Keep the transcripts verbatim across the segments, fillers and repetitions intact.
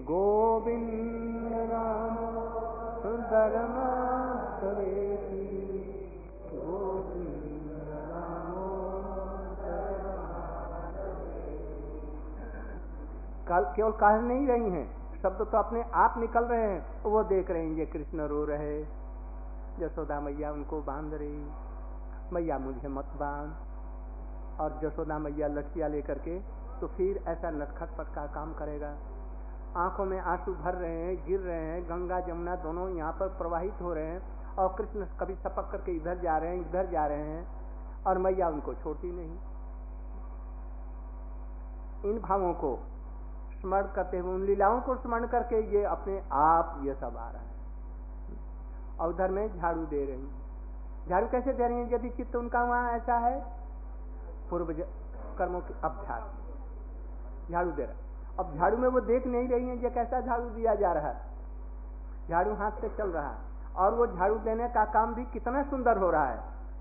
गोविंद राम सुंदर माधवेति गोविंद राम। केवल कह नहीं रही हैं, शब्द तो अपने आप निकल रहे हैं। वो देख रहे हैं ये कृष्ण रो रहे, यशोदा मैया उनको बांध रही, मैया मुझे मत बांध। और यशोदा मैया लठिया लेकर के तो फिर ऐसा नटखट पट का काम करेगा। आंखों में आंसू भर रहे हैं, गिर रहे हैं, गंगा जमुना दोनों यहाँ पर प्रवाहित हो रहे हैं, और कृष्ण कभी सपक करके इधर जा रहे हैं इधर जा रहे हैं, और मैया उनको छोड़ती नहीं। इन भावों को स्मरण करते हुए, उन लीलाओं को स्मरण करके ये अपने आप ये सब आ रहा है। और उधर में झाड़ू दे रही है। झाड़ू कैसे दे रही है? यदि चित्त उनका वहां ऐसा है, पूर्व कर्मों के अभ्यास, झाड़ू दे रहा है। अब झाड़ू में वो देख नहीं रही है ये कैसा झाड़ू दिया जा रहा है। झाड़ू हाथ से चल रहा है, और वो झाड़ू देने का काम भी कितना सुंदर हो रहा है,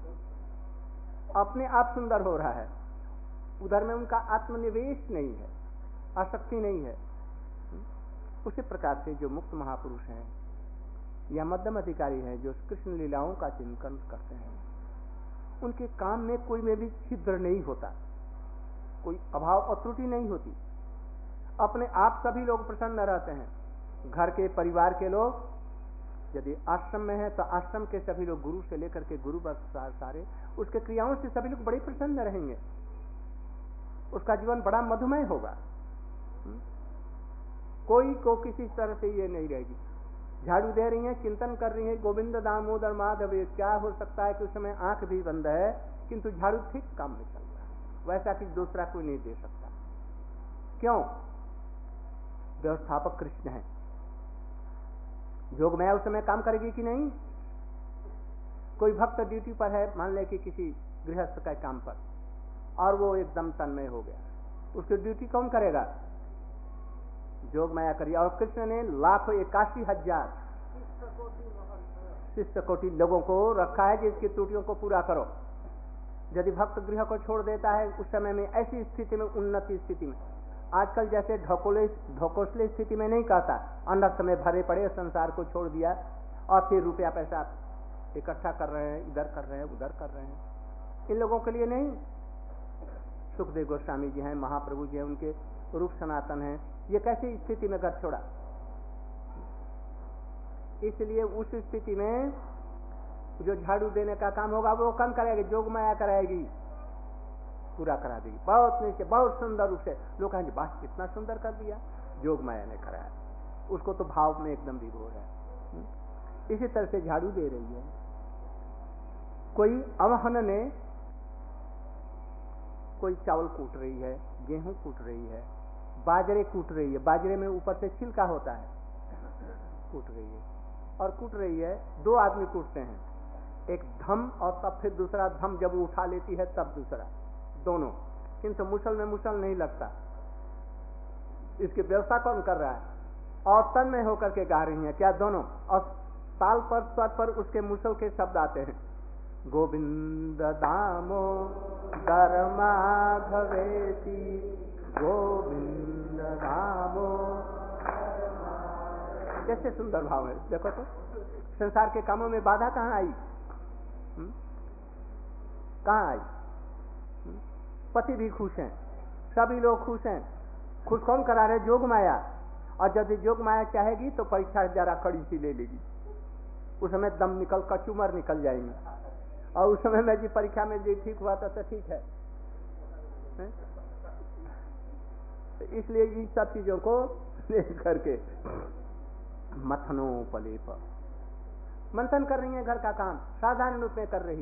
अपने आप सुंदर हो रहा है। उधर में उनका आत्मनिवेश नहीं है, आसक्ति नहीं है। उसी प्रकार से जो मुक्त महापुरुष हैं या मध्यम अधिकारी हैं, जो कृष्ण लीलाओं का चिंतन करते हैं, उनके काम में कोई में भी छिद्र नहीं होता, कोई अभाव और त्रुटि नहीं होती। अपने आप सभी लोग प्रसन्न रहते हैं। घर के परिवार के लोग, यदि आश्रम में है तो आश्रम के सभी लोग, गुरु से लेकर के गुरु वर्ग सारे, उसके क्रियाओं से सभी लोग बड़े प्रसन्न रहेंगे। उसका जीवन बड़ा मधुमय होगा। कोई को किसी तरह से ये नहीं रहेगी। झाड़ू दे रही है, चिंतन कर रही है, गोविंद दामोदर माधव। क्या हो सकता है कि उस समय आंख भी बंद है, किंतु झाड़ू ठीक काम में चल रहा है, वैसा कि दूसरा कोई नहीं दे सकता। क्यों? व्यवस्थापक कृष्ण है। जोगमाया उस समय काम करेगी कि नहीं? कोई भक्त ड्यूटी पर है, मान ले कि किसी गृहस्थ का काम पर, और वो एकदम तन्मय हो गया, उसकी ड्यूटी कौन करेगा? जोगमाया करिए। और कृष्ण ने लाखों इक्यासी हजार शिष्य कोटि लोगों को रखा है कि इसकी त्रुटियों को पूरा करो। यदि भक्त गृह को छोड़ देता है उस समय में, ऐसी स्थिति में, उन्नति स्थिति में, आजकल जैसे ढकोले ढकोसले स्थिति में नहीं कहता, अनर्थ में भरे पड़े, संसार को छोड़ दिया और फिर रुपया पैसा इकट्ठा कर रहे हैं, इधर कर रहे हैं उधर कर रहे हैं। इन लोगों के लिए नहीं। सुखदेव गोस्वामी जी हैं, महाप्रभु जी हैं, उनके रूप सनातन हैं, ये कैसी स्थिति में घर छोड़ा? इसलिए उस स्थिति में जो झाड़ू देने का काम होगा वो कौन करेगी? जोगमाया कराएगी, पूरा करा देगी। बहुत नीचे, बहुत सुंदर रूप से लोग कहेंगे, बस कितना सुंदर कर दिया, जोगमाया ने कराया। उसको तो भाव में एकदम विभोर है। इसी तरह से झाड़ू दे रही है। कोई अवहन ने कोई चावल कूट रही है, गेहूं कूट रही है, बाजरे कूट रही है, बाजरे में ऊपर से छिलका होता है, कूट रही है और कूट रही है। दो आदमी कूटते हैं, एक धम और तब फिर दूसरा धम, जब वो उठा लेती है तब दूसरा, दोनों। किंतु मुसल में मुसल नहीं लगता। इसकी व्यवस्था कौन कर रहा है? और तन में होकर के गा रही है क्या दोनों? और ताल पर, स्वर पर उसके मुसल के शब्द आते हैं, गोविंद दामो माधवेति गोविंद दामो। कैसे सुंदर भाव है, देखो तो। संसार के कामों में बाधा कहाँ आई? हुँ? कहाँ आई? हुँ? पति भी खुश हैं, सभी लोग खुश हैं। खुश कौन करा रहे? जोग माया। और यदि जोग माया चाहेगी तो परीक्षा जरा कड़ी सी ले लेगी, उस समय दम निकल कर चुमर निकल जाएंगे, और उस समय में जी परीक्षा में जी ठीक हुआ तो ठीक है, है? तो इसलिए इन सब चीजों को देख करके मथनोपलेप, मंथन कर रही है, घर का काम साधारण रूप में कर रही,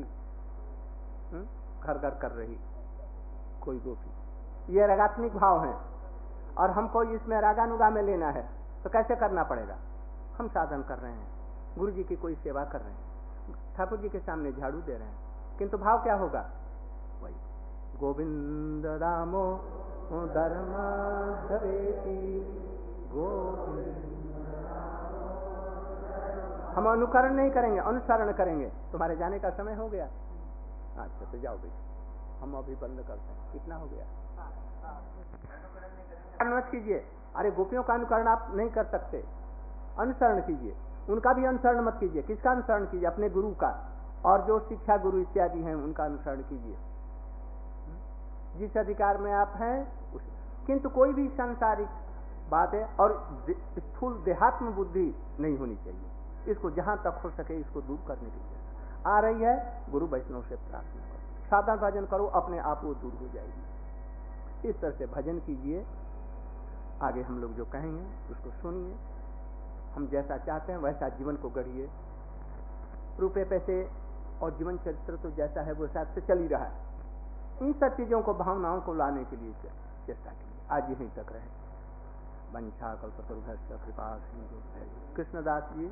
घर घर कर रही कोई गोपी। ये रागात्मिक भाव है, और हमको इसमें रागानुगा में लेना है तो कैसे करना पड़ेगा? हम साधन कर रहे हैं, गुरु जी की कोई सेवा कर रहे हैं, ठाकुर जी के सामने झाड़ू दे रहे हैं, किंतु भाव क्या होगा? वही गोविंद रामो धर्मा धरेति गोविंद। हम अनुकरण नहीं करेंगे, अनुसरण करेंगे। तुम्हारे जाने का समय हो गया, अच्छा तो जाओ भाई। हम अभी बंद करते हैं। कितना हो गया? मत कीजिए। अरे गोपियों का अनुकरण आप नहीं कर सकते, अनुसरण कीजिए। उनका भी अनुसरण मत कीजिए। किसका अनुसरण कीजिए? अपने गुरु का, और जो शिक्षा गुरु इत्यादि हैं उनका अनुसरण कीजिए, जिस अधिकार में आप हैं उस। किंतु कोई भी सांसारिक बात है और स्थूल देहात्म बुद्धि नहीं होनी चाहिए। इसको जहां तक हो सके इसको दूर करने की जरूरत आ रही है। गुरु वैष्णव से प्रार्थना करो, साधन भजन करो, अपने आप वो दूर हो जाएगी। इस तरह से भजन कीजिए। आगे हम लोग जो कहेंगे उसको सुनिए। हम जैसा चाहते हैं वैसा जीवन को गढ़िए। रुपए पैसे और जीवन चरित्र तो जैसा है वो हिसाब से चल ही रहा है। इन सब चीजों को, भावनाओं को लाने के लिए चेष्टा कीजिए। आज यहीं तक रहे। वंशा कल्पतरुभ्यश्च कृपा सिंधु। कृष्णदास जी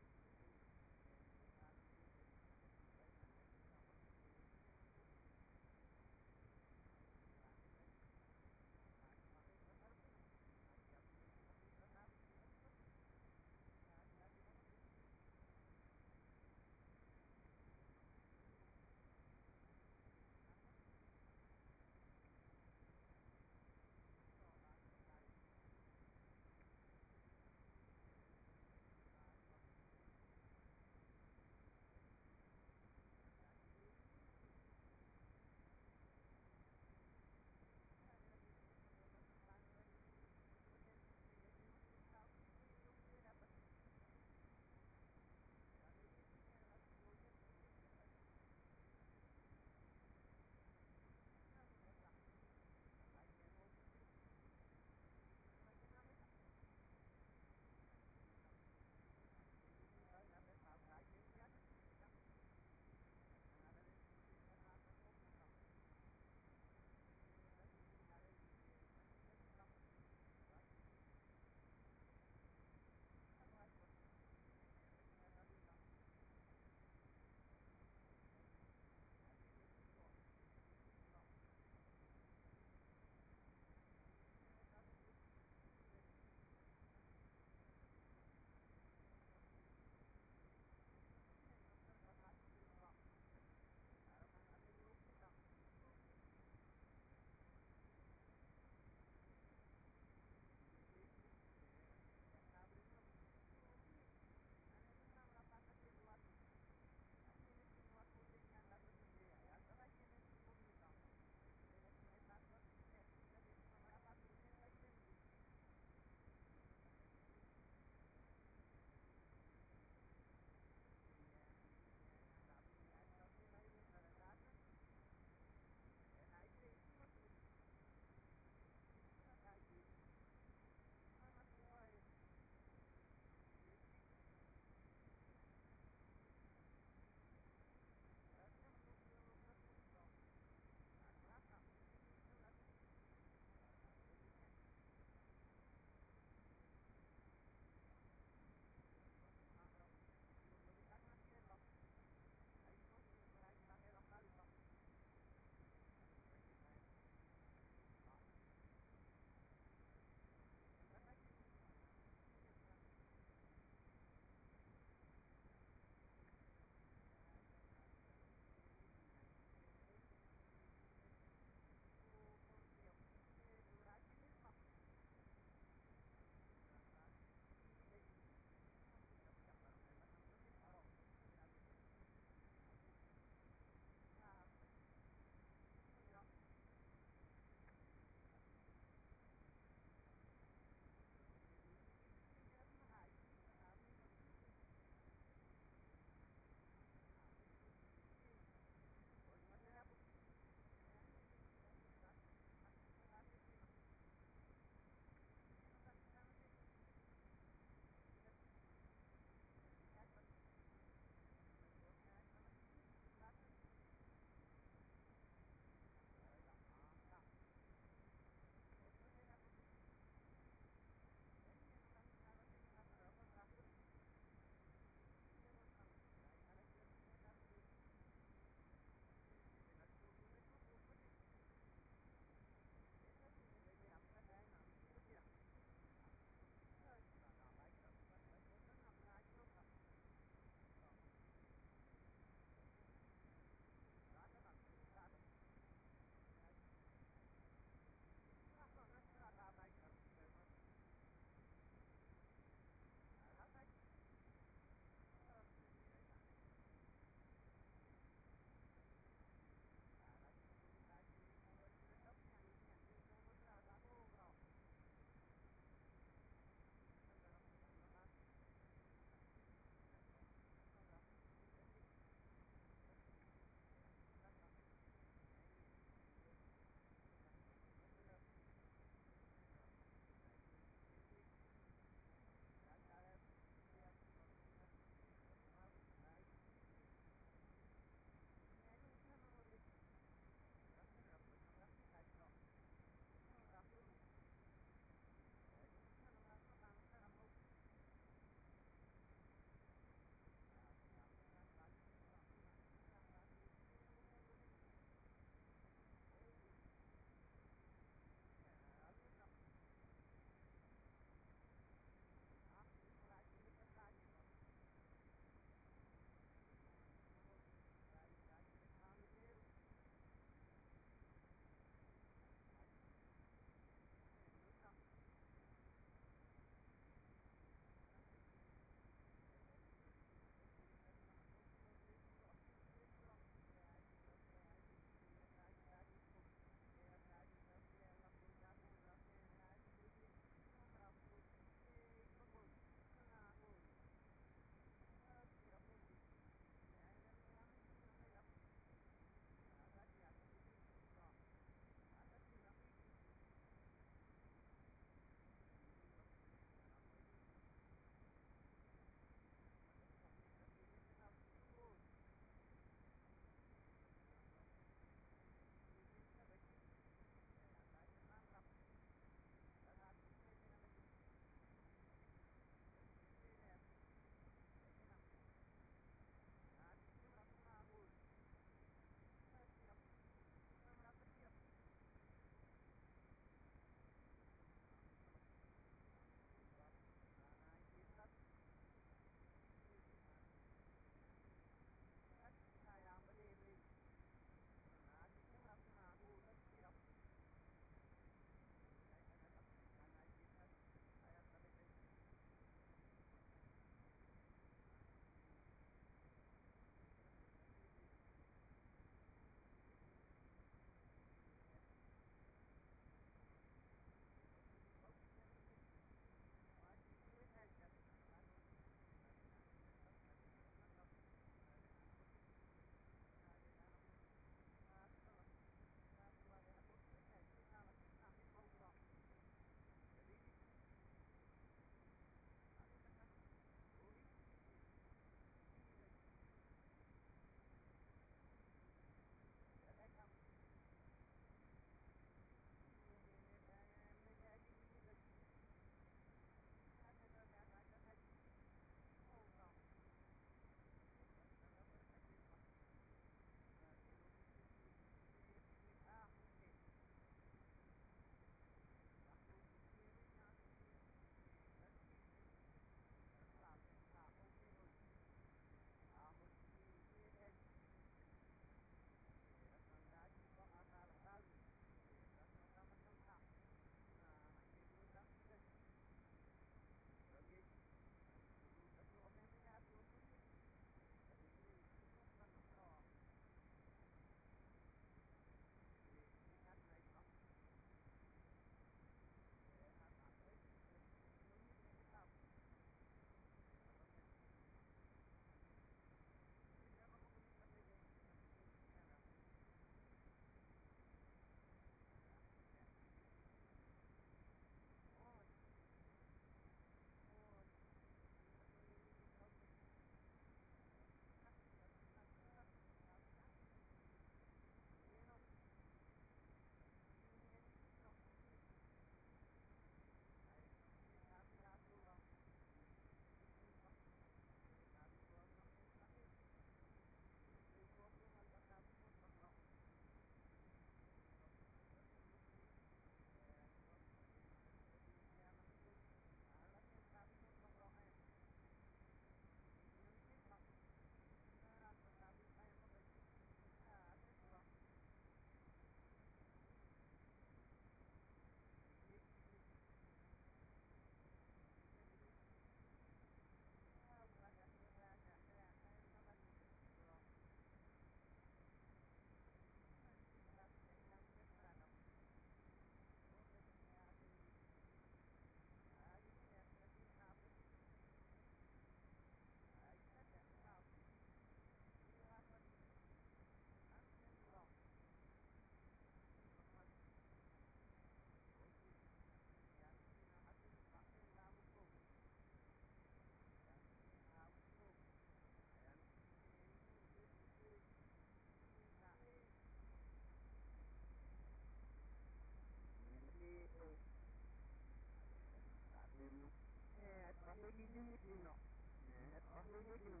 no eh ko ni ni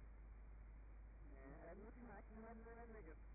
eh ni na ki na na na ga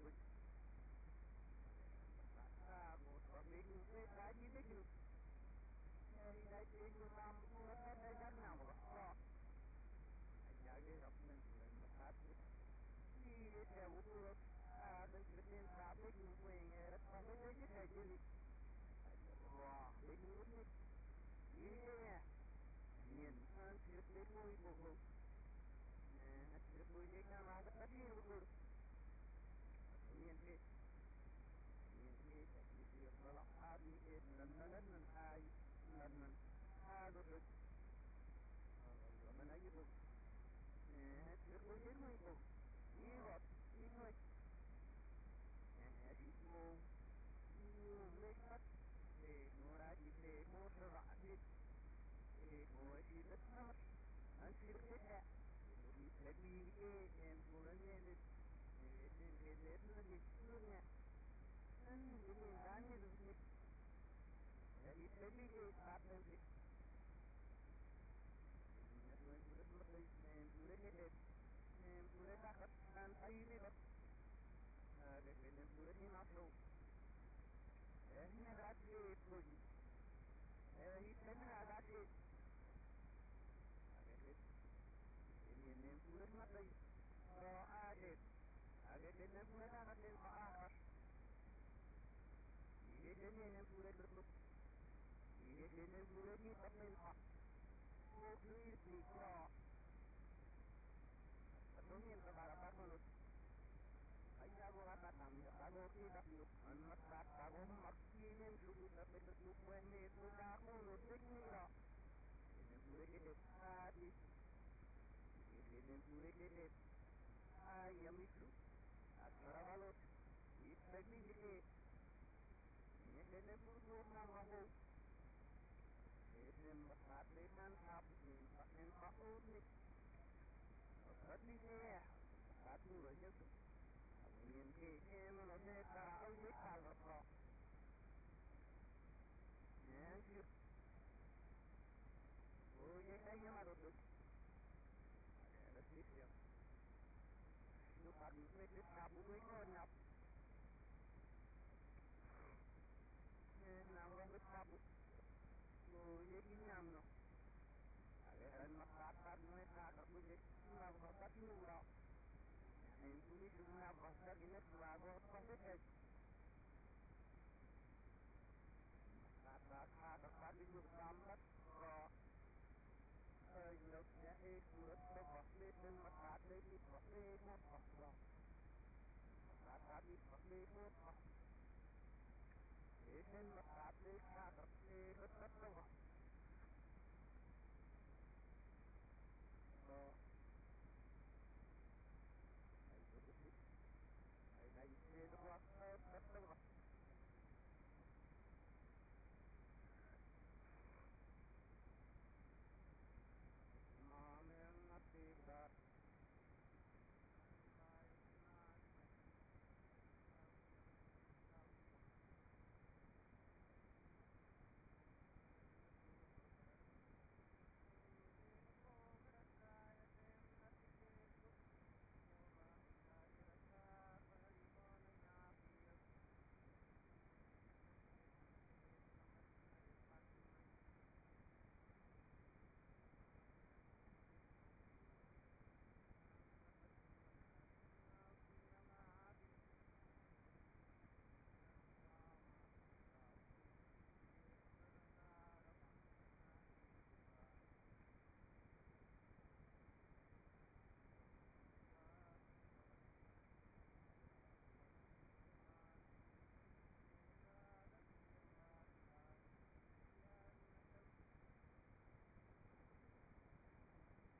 ah mo ko ni ni se ta ji de ki eh ida ji ni ma mo na na ga na mo ko ya ge rap nan na ta ni ni te wo ko ah da ki ni ta be ki ko eh ta be ji ta ji wow be ni ni yeah nhìn ăn thịt để nuôi bụng bụng nè thịt nuôi để nó làm cái gì cũng được nhìn đi nhìn đi thì việc nó là ai đi lần lần lần ai lần lần ai được được rồi mình nói với bụng nè thịt nuôi để nuôi bụng đi vào đi nuôi nè đi mua mua lấy bắt để mua ra đi để mua sữa rạ đi Boy, she's a smart, and she's a cat. Let me get and pull a minute. And get it, and get it, and get it, and get it. And it's let me get up and get it. And when you look at it, and pull it, and pull it back up, and tie it up. Uh, get it, and pull it in our show. And he got it, pull it. And he said, I got it. Ini ni bulan mati, roh akhir. Akhir ini bulan akhir roh akhir. Ini ini ni bulan berikut. Ini ini bulan ni tamil hak. Mukli sikra. Atumi yang kebaratan mulut. Ayah aku kata kami, aku tidak yuk. Anak kata aku makin sulit tapi tetap ini sudah mulut ini lah. Ini bulan ini hati. Ini pure ini ayam itu acara balot itu ini ini ini pure nama ho ini makanan apa ini makanan apa ini tadi saya satu aja tuh ini ini mana tahu ini kalau kok ya oh ya kayaknya malu tuh ada sih ya lu pagi itu sabu itu nyap eh nama sabu lu jadi nyam no ada kan makan mereka aku jadi nama apa dulu lah ini tulis nama bahasa ini selalu apa sih kata-kata tadi lu sambat kok Look at it, look at it, and my heart may be fucking more possible. My heart be fucking more possible. It's in my heart, it's not a play, but that's the one.